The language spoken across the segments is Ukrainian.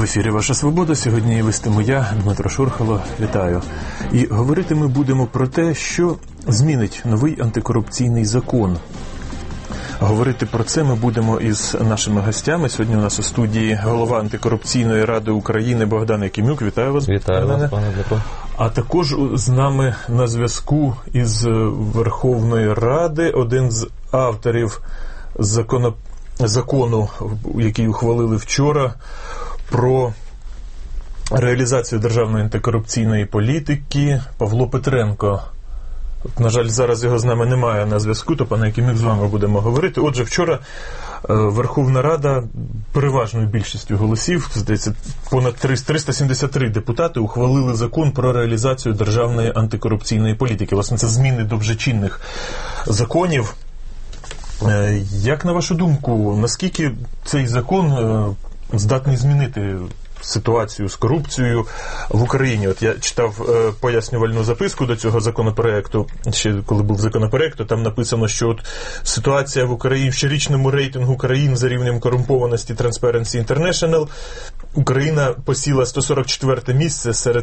ефірі «Ваша свобода». Сьогодні вестиму я, Дмитро Шурхало. Вітаю. І говорити ми будемо про те, що змінить новий антикорупційний закон. Говорити про це ми будемо із нашими гостями. Сьогодні у нас у студії голова Антикорупційної ради України Богдан Якимюк. Вітаю вас. Вітаю вас, пане Дмитро. А також з нами на зв'язку із Верховної Ради один з авторів закону, який ухвалили вчора, про реалізацію державної антикорупційної політики, Павло Петренко. На жаль, зараз його з нами немає на зв'язку, то, пане Якимюк, з вами будемо говорити. Отже, вчора Верховна Рада переважною більшістю голосів, здається, понад 373 депутати ухвалили закон про реалізацію державної антикорупційної політики. Власне, це зміни до вже чинних законів. Як, на вашу думку, наскільки цей закон здатний змінити ситуацію з корупцією в Україні? От я читав пояснювальну записку до цього законопроекту, ще коли був законопроект, то там написано, що от ситуація в Україні в щорічному рейтингу країн за рівнем корумпованості Transparency International Україна посіла 144 місце серед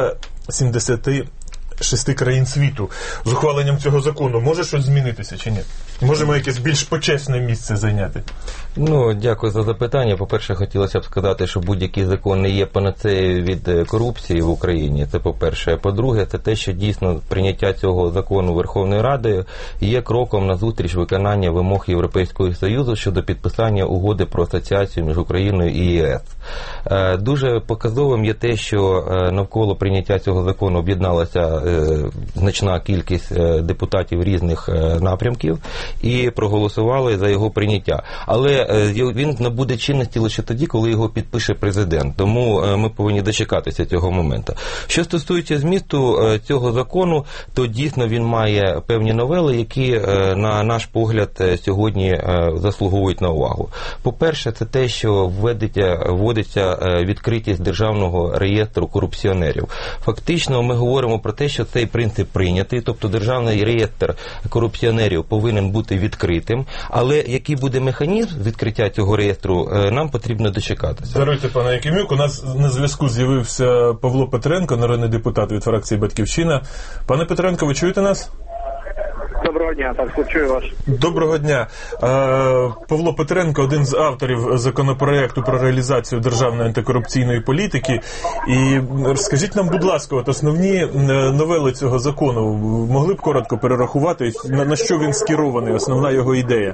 176 країн світу. З ухваленням цього закону може щось змінитися чи ні? Можемо якесь більш почесне місце зайняти? Дякую за запитання. По-перше, хотілося б сказати, що будь-який закон не є панацеєю від корупції в Україні. Це по-перше. По-друге, це те, що дійсно прийняття цього закону Верховною Радою є кроком назустріч виконання вимог Європейського Союзу щодо підписання угоди про асоціацію між Україною і ЄС. Дуже показовим є те, що навколо прийняття цього закону об'єдналася значна кількість депутатів різних напрямків і проголосували за його прийняття. Але він набуде чинності лише тоді, коли його підпише президент. Тому ми повинні дочекатися цього моменту. Що стосується змісту цього закону, то дійсно він має певні новели, які, на наш погляд, сьогодні заслуговують на увагу. По-перше, це те, що вводиться відкритість державного реєстру корупціонерів. Фактично, ми говоримо про те, що цей принцип прийнятий, тобто державний реєстр корупціонерів повинен бути відкритим, але який буде механізм відкриття цього реєстру, нам потрібно дочекатися. Даруйте, пане Якимюк, у нас на зв'язку з'явився Павло Петренко, народний депутат від фракції «Батьківщина». Пане Петренко, ви чуєте нас? Доброго дня, так, чую вас. Доброго дня. Павло Петренко, один з авторів законопроекту про реалізацію державної антикорупційної політики. І скажіть нам, будь ласка, от основні новели цього закону могли б коротко перерахувати, на що він скерований, основна його ідея?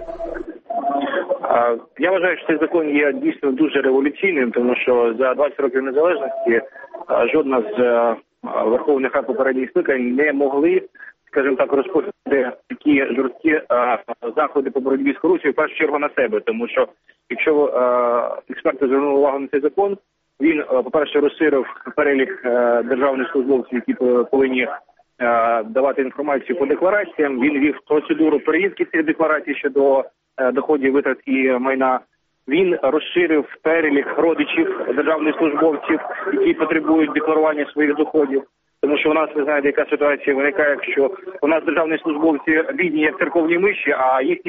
Я вважаю, що цей закон є дійсно дуже революційним, тому що за 20 років незалежності жодна з верховних рад попередніх скликань не могли, скажімо так, розпочати такі жорсткі заходи по боротьбі з корупцією, в першу чергу, на себе. Тому що, якщо експерти звернули увагу на цей закон, він, по-перше, розширив перелік державних службовців, які повинні давати інформацію по деклараціям. Він вів процедуру перевірки цих декларацій щодо доходів, витрат і майна. Він розширив перелік родичів державних службовців, які потребують декларування своїх доходів. Тому що у нас, ви знаєте, яка ситуація виникає, якщо у нас державні службовці бідні, як церковні миші, а їхні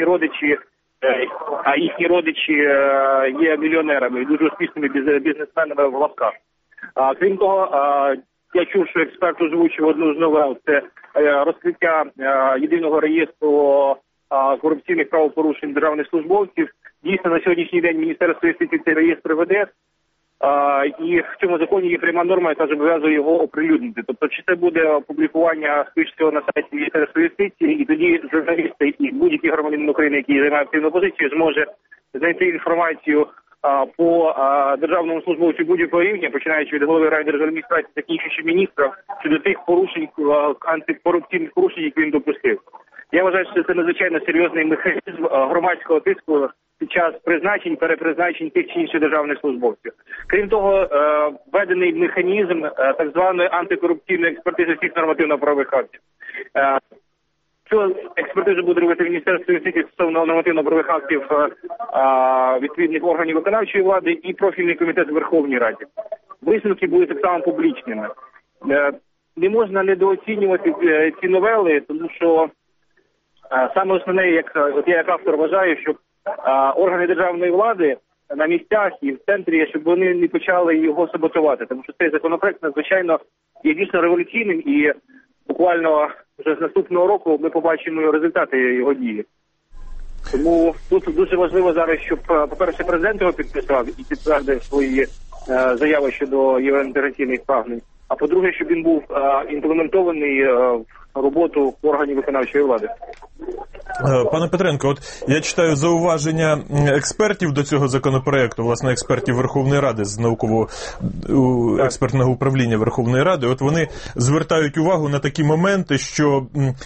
родичі є мільйонерами, дуже успішними бізнесменами в лавках. Крім того, я чув, що експерт озвучив одну з новел, це розкриття єдиного реєстру корупційних правопорушень державних службовців. Дійсно, на сьогоднішній день Міністерство юстиції цей реєстр веде, і в цьому законі є пряма норма, яка зобов'язує його оприлюднити. Тобто, чи це буде опублікування спільного на сайті Міністерства юстиції, і тоді журналісти і будь-який громадянин України, який займає активну позицію, зможе знайти інформацію по державному службовцю будь-якого рівня, починаючи від голови райдержадміністрації, закінчуючи міністра, щодо тих порушень, антикорупційних порушень, які він допустив. Я вважаю, що це надзвичайно серйозний механізм громадського тиску під час призначень, перепризначень тих чи інших державних службовців. Крім того, введений механізм так званої антикорупційної експертизи всіх нормативно-правових актів. Цю експертизу буде робити Міністерство юстиції стосовно нормативно-правових актів відповідних органів виконавчої влади і профільний комітет в Верховній Раді. Висновки будуть так само публічними. Не можна недооцінювати ці новели, тому що саме основне, я як автор вважаю, що органи державної влади на місцях і в центрі, щоб вони не почали його саботувати. Тому що цей законопроект надзвичайно є дійсно революційним, і буквально вже з наступного року ми побачимо результати його дії. Тому тут дуже важливо зараз, щоб, по-перше, президент його підписав і підтвердив свої заяви щодо євроінтеграційних прагнень, а по-друге, щоб він був імплементований в роботу органів виконавчої влади. Пане Петренко, от я читаю зауваження експертів до цього законопроекту, власне, експертів Верховної Ради з науково-експертного управління Верховної Ради. От вони звертають увагу на такі моменти, що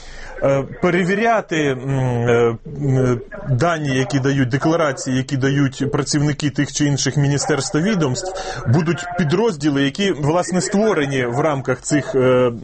перевіряти дані, які дають, декларації, які дають працівники тих чи інших міністерств та відомств, будуть підрозділи, які, власне, створені в рамках цих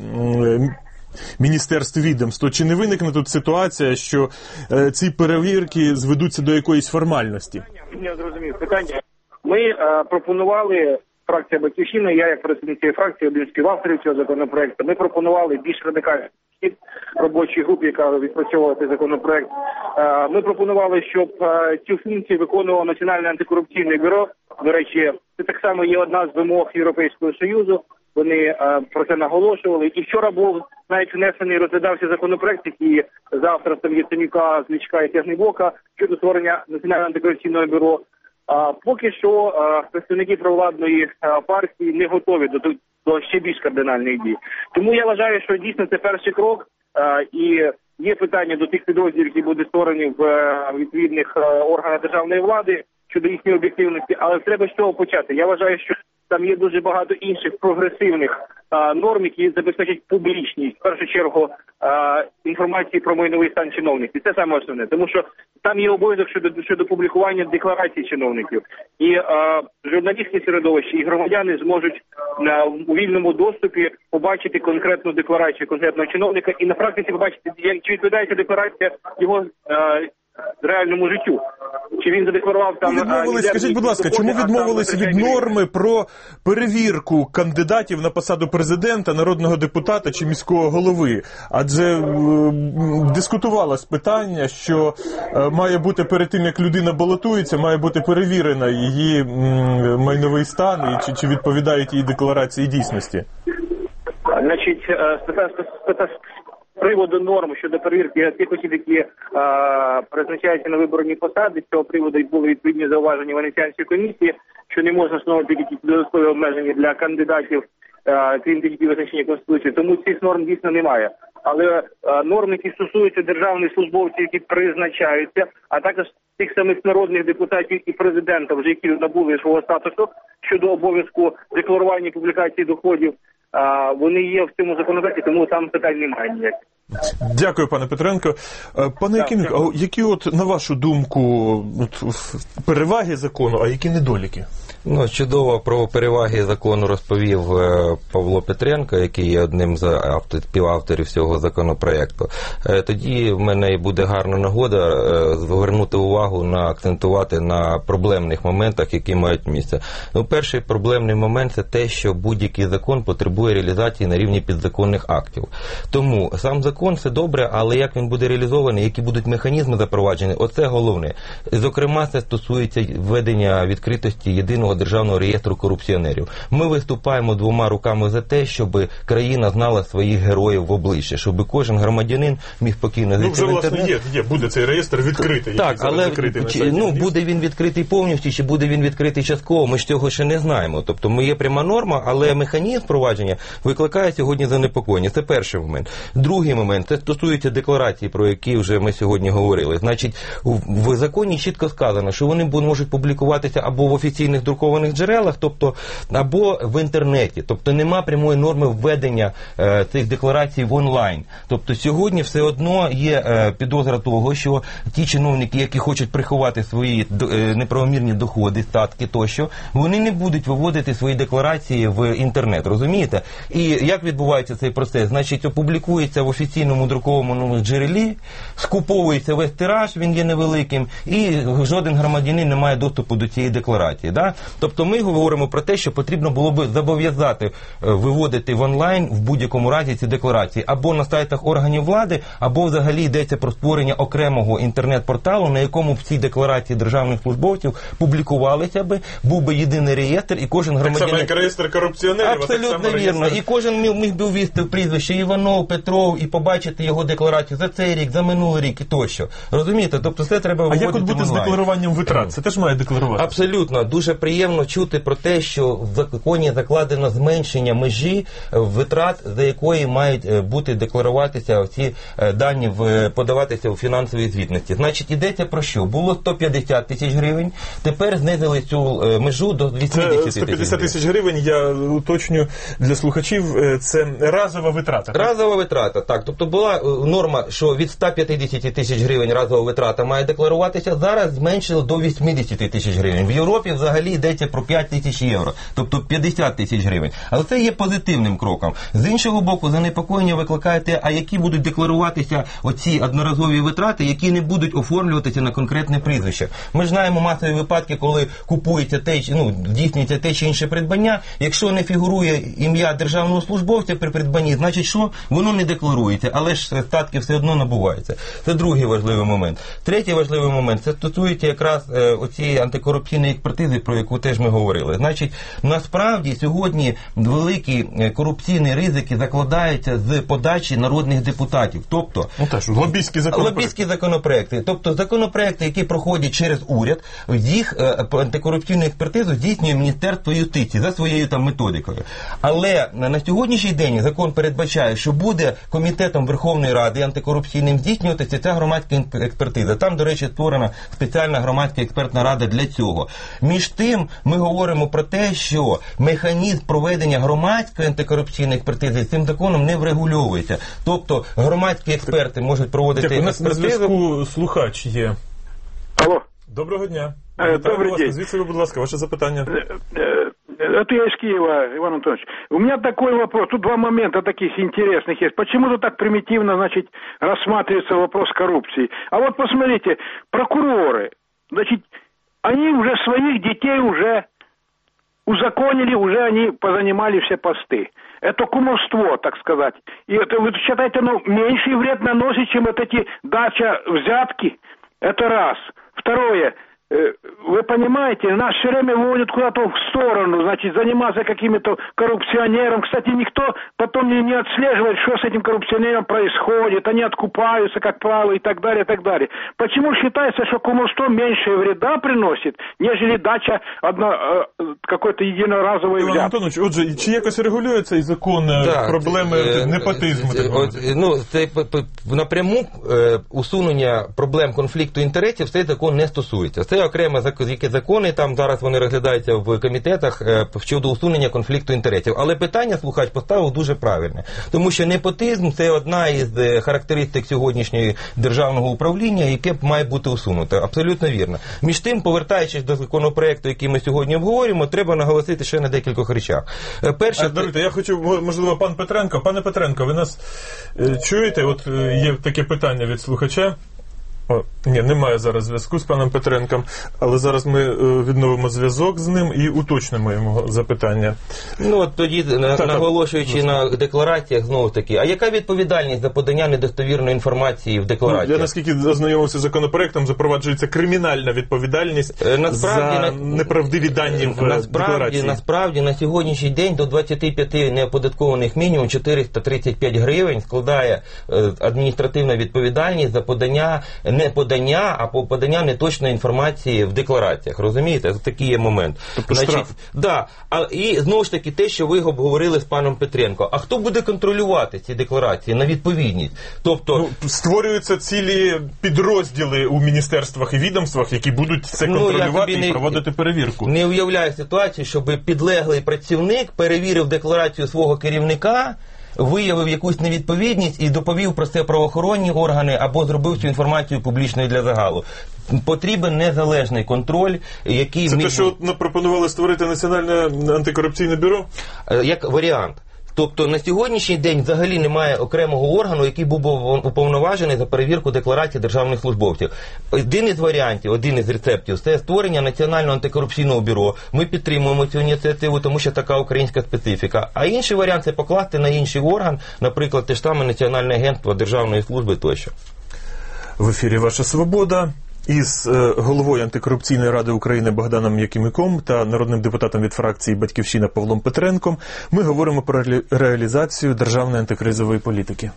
міністерств відомств. Чи не виникне тут ситуація, що ці перевірки зведуться до якоїсь формальності? Я зрозумів питання. Ми пропонували, фракція «Батьківщина», я як представник цієї фракції, один з співавторів цього законопроекту, ми пропонували більш радикальний підхід робочій групі, яка відпрацьовувала цей законопроект. Ми пропонували, щоб цю функцію виконувало Національне антикорупційне бюро. До речі, це так само є одна з вимог Європейського Союзу. Вони про це наголошували. І вчора був навіть внесений, розглядався законопроект, який за авторством Яценюка, Злічка і Тягнебока щодо створення Національного антикорупційного бюро. Поки що представники провладної партії не готові до ще більш кардинальних дій. Тому я вважаю, що дійсно це перший крок. І є питання до тих підрозділів, які будуть створені в відповідних органах державної влади щодо їхньої об'єктивності. Але треба з чого почати. Я вважаю, що там є дуже багато інших прогресивних норм, які забезпечать публічність, в першу чергу, інформації про майновий стан чиновників. Це саме основне, тому що там є обов'язок щодо публікування декларацій чиновників. І журналістське середовище, і громадяни зможуть у вільному доступі побачити конкретну декларацію конкретного чиновника і на практиці побачити, чи відповідає ця декларація його реальному життю. Чи він задекларував там... Скажіть, будь ласка, чому відмовилися від норми про перевірку кандидатів на посаду президента, народного депутата чи міського голови? Адже дискутувалось питання, що має бути перед тим, як людина балотується, має бути перевірена її майновий стан і чи відповідають її декларації дійсності. Значить, з приводу норм щодо перевірки тих осіб, які призначаються на виборні посади, з цього приводу були відповідні зауваження Венеціанської комісії, що не можна встановити якісь додаткові обмеження для кандидатів, крім тих, які визначені Конституцією. Тому цих норм дійсно немає. Але норми, які стосуються державних службовців, які призначаються, а також тих самих народних депутатів і президента, вже які набули свого статусу щодо обов'язку декларування і публікації доходів, вони є в цьому законопроекті, тому там питань немає ніяких. Дякую, пане Петренко. Пане Якименко, які на вашу думку переваги закону, а які недоліки? Чудово про переваги закону розповів Павло Петренко, який є одним з співавторів цього законопроекту. Тоді в мене буде гарна нагода звернути увагу, акцентувати на проблемних моментах, які мають місце. Перший проблемний момент – це те, що будь-який закон потребує реалізації на рівні підзаконних актів. Тому сам закон – це добре, але як він буде реалізований, які будуть механізми запроваджені – оце головне. Зокрема, це стосується введення відкритості єдиного державного реєстру корупціонерів. Ми виступаємо двома руками за те, щоб країна знала своїх героїв в обличчя, щоб кожен громадянин міг спокійно зайти в інтернет. Вже, власне, буде цей реєстр відкритий. Так, але буде він відкритий повністю, чи буде він відкритий частково, ми ж цього ще не знаємо. Тобто, є пряма норма, але механізм впровадження викликає сьогодні занепокоєння. Це перший момент. Другий момент, це стосується декларацій, про які вже ми сьогодні говорили. Значить, в законі чітко сказано, що вони можуть публікуватися або в офіційних друкованих джерелах, тобто або в інтернеті. Тобто нема прямої норми введення цих декларацій в онлайн. Тобто сьогодні все одно є підозра того, що ті чиновники, які хочуть приховати свої неправомірні доходи, статки тощо, вони не будуть виводити свої декларації в інтернет, розумієте? І як відбувається цей процес? Значить, опублікується в офіційному друкованому джерелі, скуповується весь тираж, він є невеликим, і жоден громадянин не має доступу до цієї декларації. Да? Тобто ми говоримо про те, що потрібно було би зобов'язати виводити в онлайн в будь-якому разі ці декларації або на сайтах органів влади, або взагалі йдеться про створення окремого інтернет-порталу, на якому всі декларації державних службовців публікувалися би, був би єдиний реєстр, і кожен громадянин... Так само, як реєстр корупціонерів, абсолютно вірно. І кожен міг би ввести в прізвище Іванов, Петров і побачити його декларацію за цей рік, за минулий рік і тощо. Розумієте? Тобто все треба виводити в онлайн. А як от бути з декларуванням витрат? Це теж має декларувати? Абсолютно. Дуже приємно чути про те, що в законі закладено зменшення межі витрат, за якої мають бути декларуватися ці дані, подаватися у фінансовій звітності. Значить, йдеться про що? Було 150 тисяч гривень, тепер знизили цю межу до 80 тисяч. 150 тисяч гривень, я уточню для слухачів, це разова витрата. Так? Разова витрата, так. Тобто була норма, що від 150 тисяч гривень разова витрата має декларуватися, зараз зменшили до 80 тисяч гривень. В Європі взагалі йдеться про 5 тисяч євро, тобто 50 тисяч гривень. Але це є позитивним кроком. З іншого боку, занепокоєння викликає те, а які будуть декларуватися оці одноразові витрати, які не будуть оформлюватися на конкретне прізвище. Ми ж знаємо масові випадки, коли купується здійснюється те чи інше придбання, якщо не фігурує ім'я державного службовця при придбанні, значить що? Воно не декларується, але ж статки все одно набуваються. Це другий важливий момент. Третій важливий момент, це стосується якраз оцієї антикорупційної експертизи, про яку теж ми говорили. Значить, насправді сьогодні великі корупційні ризики закладаються з подачі народних депутатів. Тобто, лобістські законопроекти. Тобто законопроекти, які проходять через уряд, їх антикорупційну експертизу здійснює Міністерство юстиції за своєю там методикою. Але на сьогоднішній день закон передбачає, що буде Комітетом Верховної Ради антикорупційним здійснюватися ця громадська експертиза. Там, до речі, створена спеціальна громадська експертна рада для цього. Між тим, ми говоримо про те, що механізм проведення громадської антикорупційної експертизи цим законом не врегульовується. Тобто, громадські експерти можуть проводити експертизу. У нас на зв'язку слухач є. Алло. Доброго дня. Добрый день. Звідси ви, будь ласка, ваше запитання. Это я из Киева, Иван Антонович. У меня такой вопрос. Тут два момента таких интересных есть. Почему-то так примитивно, значит, рассматривается вопрос коррупции. А вот посмотрите, прокуроры, значит, они уже своих детей уже узаконили, уже они позанимали все посты. Это кумовство, так сказать. И это, вы считаете, оно меньший вред наносит, чем вот эти дача взятки? Это раз. Второе. Вы понимаете, нас все время выводят куда-то в сторону, значит, заниматься какими-то коррупционером. Кстати, никто потом не отслеживает, что с этим коррупционером происходит. Они откупаются, как правило, и так далее, и так далее. Почему считается, что кумовство меньше вреда приносит, нежели дача какой-то единоразовой взятки? Іван Антонович, отже, чи якось регулює цей закон проблеми непотизму? Це напряму усунення проблем конфлікту інтересів цей закон не стосується. Це окремо які закони, там зараз вони розглядаються в комітетах щодо усунення конфлікту інтересів. Але питання слухач поставив дуже правильне. Тому що непотизм – це одна із характеристик сьогоднішнього державного управління, яке має бути усунуте. Абсолютно вірно. Між тим, повертаючись до законопроекту, який ми сьогодні обговорюємо, треба наголосити ще на декількох речах. Перше, Даруйте, я хочу, можливо, пан Петренко. Пане Петренко, ви нас чуєте? От є таке питання від слухача. Ні, немає зараз зв'язку з паном Петренком, але зараз ми відновимо зв'язок з ним і уточнимо йому запитання. Тоді, наголошуючи на деклараціях, знову таки, а яка відповідальність за подання недостовірної інформації в деклараціях? Я наскільки ознайомився з законопроектом, запроваджується кримінальна відповідальність за неправдиві дані в декларації. Насправді, на сьогоднішній день до 25 неоподаткованих мінімум 435 гривень складає адміністративна відповідальність за подання не подання, а подання неточної інформації в деклараціях. Розумієте? Такий є момент. Тобто штраф. Да. І знову ж таки те, що ви обговорили з паном Петренко. А хто буде контролювати ці декларації на відповідність? Тобто створюються цілі підрозділи у міністерствах і відомствах, які будуть це контролювати і проводити перевірку. Не уявляю ситуацію, щоб підлеглий працівник перевірив декларацію свого керівника, виявив якусь невідповідність і доповів про це правоохоронні органи або зробив цю інформацію публічною для загалу. Потрібен незалежний контроль, який... Це те, що пропонували створити Національне антикорупційне бюро? Як варіант. Тобто на сьогоднішній день взагалі немає окремого органу, який був уповноважений за перевірку декларацій державних службовців. Один із варіантів, один із рецептів – це створення Національного антикорупційного бюро. Ми підтримуємо цю ініціативу, тому що така українська специфіка. А інший варіант – це покласти на інший орган, наприклад, те ж саме Національне агентство державної служби тощо. В ефірі «Ваша свобода» із головою Антикорупційної ради України Богданом Якимюком та народним депутатом від фракції «Батьківщина» Павлом Петренком ми говоримо про реалізацію державної антикризової політики.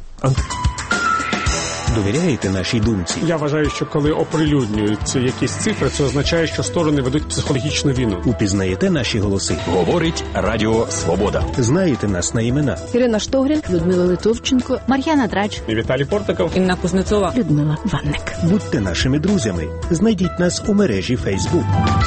Довіряєте нашій думці? Я вважаю, що коли оприлюднюються якісь цифри, це означає, що сторони ведуть психологічну війну. Упізнаєте наші голоси? Говорить Радіо Свобода. Знаєте нас на імена? Ірина Штогрін, Людмила Литовченко, Мар'яна Драч, Віталій Портников, Інна Кузнецова, Людмила Ванник. Будьте нашими друзями. Знайдіть нас у мережі Facebook.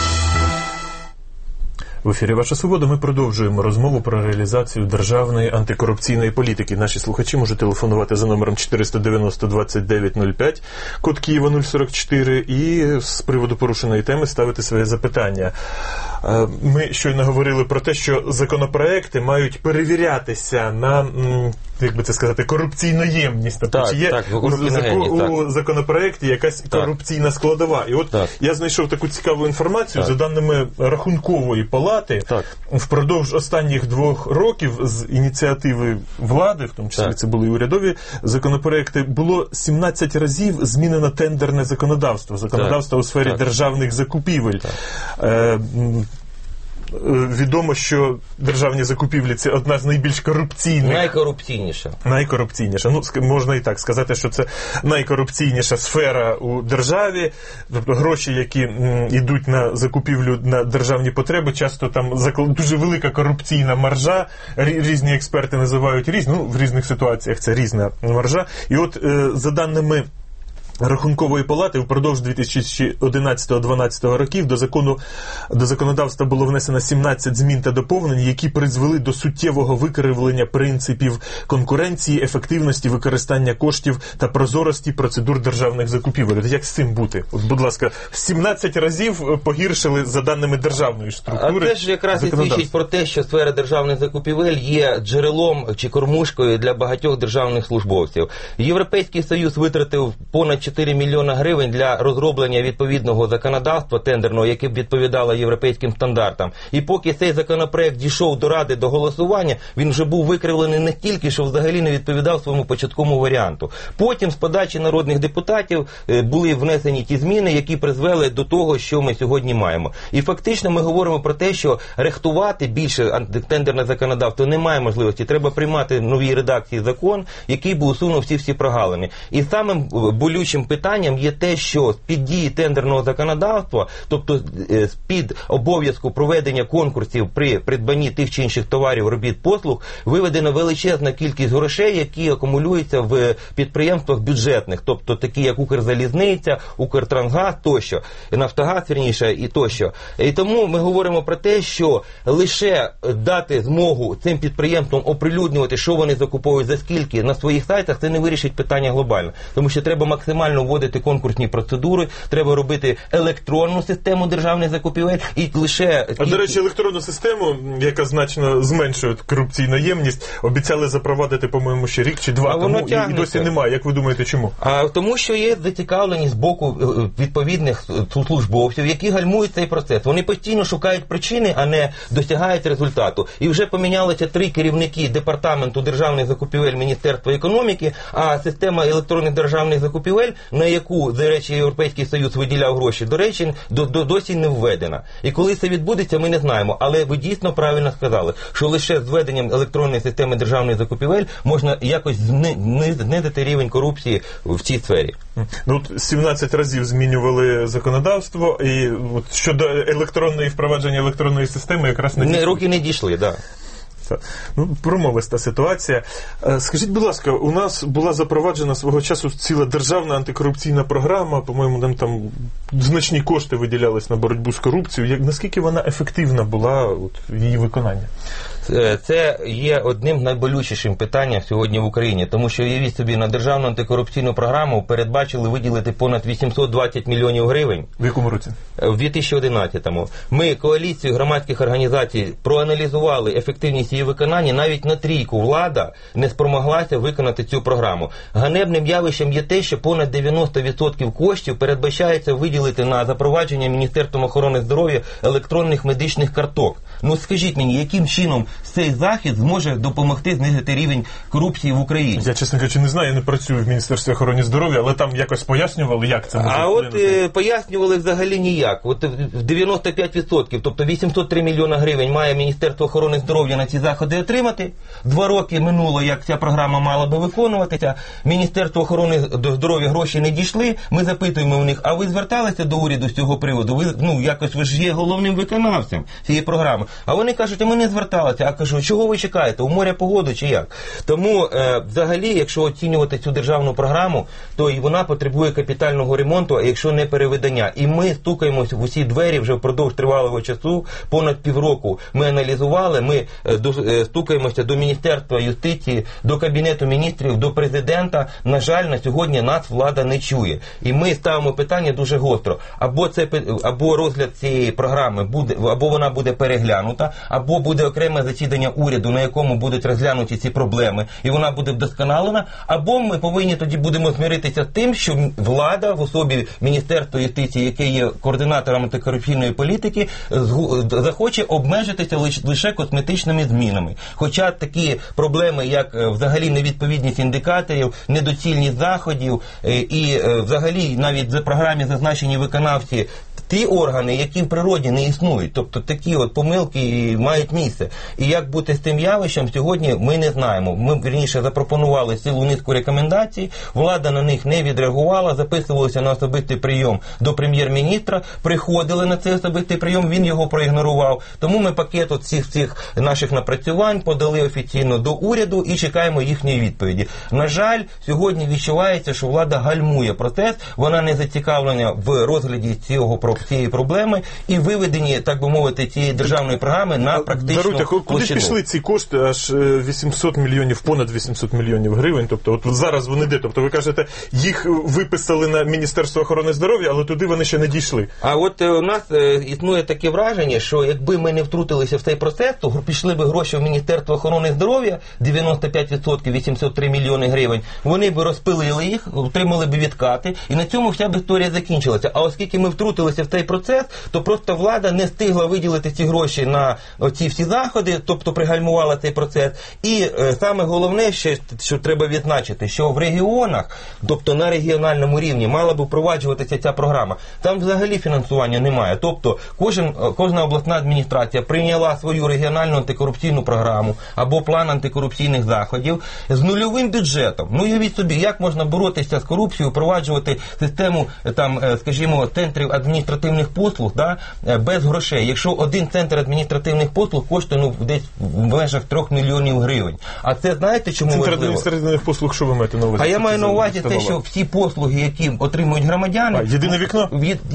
В ефірі «Ваша свобода» ми продовжуємо розмову про реалізацію державної антикорупційної політики. Наші слухачі можуть телефонувати за номером 490-2905, код Києва 044, і з приводу порушеної теми ставити своє запитання. Ми щойно говорили про те, що законопроекти мають перевірятися на, як би це сказати, корупційну ємність. Тобто, чи є у законопроекті якась корупційна складова. І от я знайшов таку цікаву інформацію. За даними Рахункової палати, впродовж останніх 2 років з ініціативи влади, в тому числі це були і урядові законопроекти, було 17 разів змінено тендерне законодавство у сфері державних закупівель. Відомо, що державні закупівлі – це одна з найбільш корупційних. Найкорупційніша. Ну, можна і так сказати, що це найкорупційніша сфера у державі. Тобто гроші, які йдуть на закупівлю на державні потреби, часто там дуже велика корупційна маржа. Різні експерти називають різні, в різних ситуаціях це різна маржа. І от за даними Рахункової палати впродовж 2011-2012 років до законодавства було внесено 17 змін та доповнень, які призвели до суттєвого викривлення принципів конкуренції, ефективності використання коштів та прозорості процедур державних закупівель. Як з цим бути? От, будь ласка, 17 разів погіршили за даними державної структури. А це ж якраз і свідчить про те, що сфера державних закупівель є джерелом чи кормушкою для багатьох державних службовців. Європейський Союз витратив понад 4 мільйона гривень для розроблення відповідного законодавства тендерного, яке б відповідало європейським стандартам. І поки цей законопроект дійшов до Ради до голосування, він вже був викривлений настільки, що взагалі не відповідав своєму початковому варіанту. Потім з подачі народних депутатів були внесені ті зміни, які призвели до того, що ми сьогодні маємо. І фактично ми говоримо про те, що рихтувати більше антитендерне законодавство немає можливості. Треба приймати нові редакції закон, який би усунув всі прогалини. І самим болючим питанням є те, що з-під дії тендерного законодавства, тобто з-під обов'язку проведення конкурсів при придбанні тих чи інших товарів, робіт, послуг, виведена величезна кількість грошей, які акумулюються в підприємствах бюджетних, тобто такі як Укрзалізниця, Укртрансгаз тощо, Нафтогаз, вірніше, і тощо. І тому ми говоримо про те, що лише дати змогу цим підприємствам оприлюднювати, що вони закуповують за скільки на своїх сайтах, це не вирішить питання глобально. Тому що треба максимально вводити конкурсні процедури, треба робити електронну систему державних закупівель і лише... А, до речі, електронну систему, яка значно зменшує корупційну ємність, обіцяли запровадити, по-моєму, ще рік чи 2 тому, і досі немає. Як ви думаєте, чому? Тому що є зацікавленість з боку відповідних службовців, які гальмують цей процес. Вони постійно шукають причини, а не досягають результату. І вже помінялися 3 керівники департаменту державних закупівель Міністерства економіки, а система електронних державних закупівель, на яку, до речі, Європейський Союз виділяв гроші, до речі, досі не введена. І коли це відбудеться, ми не знаємо. Але ви дійсно правильно сказали, що лише з введенням електронної системи державних закупівель можна якось знизити рівень корупції в цій сфері. Ну, 17 разів змінювали законодавство, і от щодо електронної впровадження електронної системи якраз руки не дійшли, так. Ну, промовиста ситуація. Скажіть, будь ласка, у нас була запроваджена свого часу ціла державна антикорупційна програма, по-моєму, там значні кошти виділялись на боротьбу з корупцією. Наскільки вона ефективна була в її виконанні? Це є одним з найболючішим питанням сьогодні в Україні, тому що, уявіть собі, на державну антикорупційну програму передбачили виділити понад 820 мільйонів гривень. В якому році? В 2011-му. Ми, коаліцію громадських організацій, проаналізували ефективність її виконання, навіть на трійку влада не спромоглася виконати цю програму. Ганебним явищем є те, що понад 90% коштів передбачається виділити на запровадження Міністерством охорони здоров'я електронних медичних карток. Ну скажіть мені, яким чином цей захід зможе допомогти знизити рівень корупції в Україні? Я, чесно кажучи, не знаю, я не працюю в Міністерстві охорони здоров'я, але там якось пояснювали, як це може вплинути. Пояснювали взагалі ніяк. От в 95%, тобто 803 мільйона гривень має Міністерство охорони здоров'я на ці заходи отримати. 2 роки минуло, як ця програма мала би виконуватися. Міністерство охорони здоров'я гроші не дійшли. Ми запитуємо у них, а ви зверталися до уряду з цього приводу? Ви ж є головним виконавцем цієї програми. А вони кажуть, а ми не зверталися. А кажу, чого ви чекаєте? У моря погоду чи як? Тому, взагалі, якщо оцінювати цю державну програму, то і вона потребує капітального ремонту, а якщо не перевидання. І ми стукаємося в усі двері вже впродовж тривалого часу, понад півроку. Ми аналізували, ми стукаємося до Міністерства юстиції, до Кабінету міністрів, до Президента. На жаль, на сьогодні нас влада не чує. І ми ставимо питання дуже гостро. Або розгляд цієї програми буде, або вона буде переглянута, або буде окреме засідання уряду, на якому будуть розглянуті ці проблеми, і вона буде вдосконалена, або ми повинні тоді будемо змиритися з тим, що влада в особі Міністерства юстиції, яке є координатором антикорупційної політики, захоче обмежитися лише косметичними змінами. Хоча такі проблеми, як взагалі невідповідність індикаторів, недоцільність заходів і взагалі навіть в програмі зазначені виконавці, ті органи, які в природі не існують. Тобто такі от помилки мають місце. І як бути з тим явищем, сьогодні ми не знаємо. Ми, вірніше, запропонували цілу низку рекомендацій, влада на них не відреагувала, записувалися на особистий прийом до прем'єр-міністра, приходили на цей особистий прийом, він його проігнорував. Тому ми пакет от всіх цих наших напрацювань подали офіційно до уряду і чекаємо їхньої відповіді. На жаль, сьогодні відчувається, що влада гальмує процес, вона не зацікавлена в розгляді цієї проблеми і виведенні, так би мовити, цієї державної програми на практичну Даруйте, куди площину. пішли ці кошти, аж 800 мільйонів, понад 800 мільйонів гривень, тобто от зараз вони де? Тобто ви кажете, їх виписали на Міністерство охорони здоров'я, але туди вони ще не дійшли. А от у нас існує таке враження, що якби ми не втрутилися в цей процес, то пішли би гроші в Міністерство охорони здоров'я, 95%, 803 мільйони гривень, вони б розпилили їх, отримали б відкати, і на цьому вся б історія закінчилася. А оскільки ми втрутилися в цей процес, то просто влада не встигла виділити ці гроші на оці всі заходи, тобто пригальмувала цей процес. І саме головне, що треба відзначити, що в регіонах, тобто на регіональному рівні, мала б впроваджуватися ця програма. Там взагалі фінансування немає. Тобто кожна обласна адміністрація прийняла свою регіональну антикорупційну програму або план антикорупційних заходів з нульовим бюджетом. Ну, уявіть собі, як можна боротися з корупцією, впроваджувати систему, там, скажімо, центрів адміністративних послуг, да, без грошей. Якщо один центр адміністративних послуг коштує десь в межах 3 мільйонів гривень. А це знаєте, чому Центр важливо? адміністративних послуг, що ви маєте на увазі? А я маю на увазі те, що всі послуги, які отримують громадяни... Єдине вікно?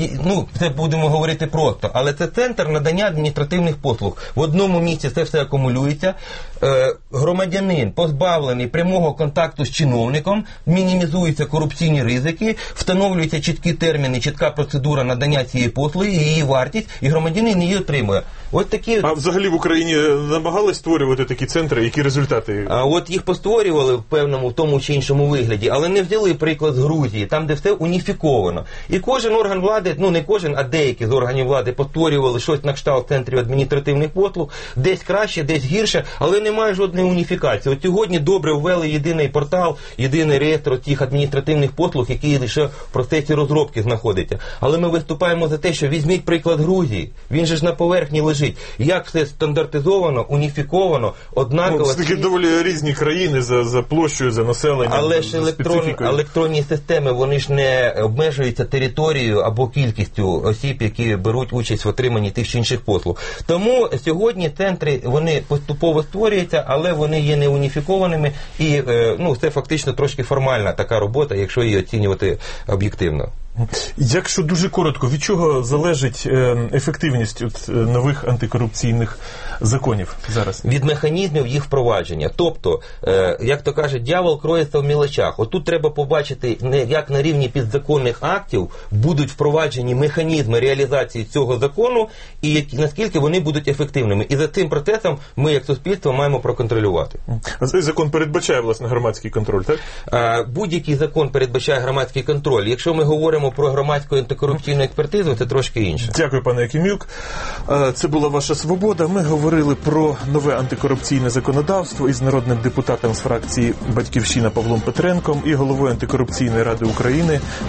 Це будемо говорити просто. Але це центр надання адміністративних послуг. В одному місці це все акумулюється. Громадянин позбавлений прямого контакту з чиновником, мінімізуються корупційні ризики, встановлюються чіткі терміни, чітка процедура надання цієї послуги, її вартість, і громадянин її отримує. Ось такі... А взагалі в Україні намагались створювати такі центри? Які результати? А от їх постворювали в тому чи іншому вигляді, але не взяли приклад з Грузії, там, де все уніфіковано. І кожен орган влади, не кожен, а деякі з органів влади постворювали щось на кшталт центрів адміністративних послуг, десь краще, десь гірше, але немає жодної уніфікації. От сьогодні добре ввели єдиний портал, єдиний реєстр цих адміністративних послуг, який лише в процесі розробки знаходиться. Але ми виступаємо за те, що візьміть приклад Грузії. Він же ж на поверхні лежить. Як все стандартизовано, уніфіковано, однаково. Це такі доволі різні країни за площею, за населенням. Але ж електронні системи, вони ж не обмежуються територією або кількістю осіб, які беруть участь в отриманні тих чи інших послуг. Тому сьогодні центри, вони поступово створюються, але вони є не уніфікованими і це фактично трошки формальна така робота, якщо її оцінювати об'єктивно. Якщо дуже коротко, від чого залежить ефективність нових антикорупційних законів зараз? Від механізмів їх впровадження. Тобто, як то кажуть, дьявол кроється в мілочах. Отут треба побачити, як на рівні підзаконних актів будуть впроваджені механізми реалізації цього закону і наскільки вони будуть ефективними. І за цим процесом ми, як суспільство, маємо проконтролювати. А цей закон передбачає, власне, громадський контроль, так? Будь-який закон передбачає громадський контроль. Якщо ми говоримо про громадську антикорупційну експертизу, це трошки інше. Дякую, пане Якимюк. Це була «Ваша свобода». Ми говорили про нове антикорупційне законодавство із народним депутатом з фракції «Батьківщина» Павлом Петренком і головою антикорупційної ради України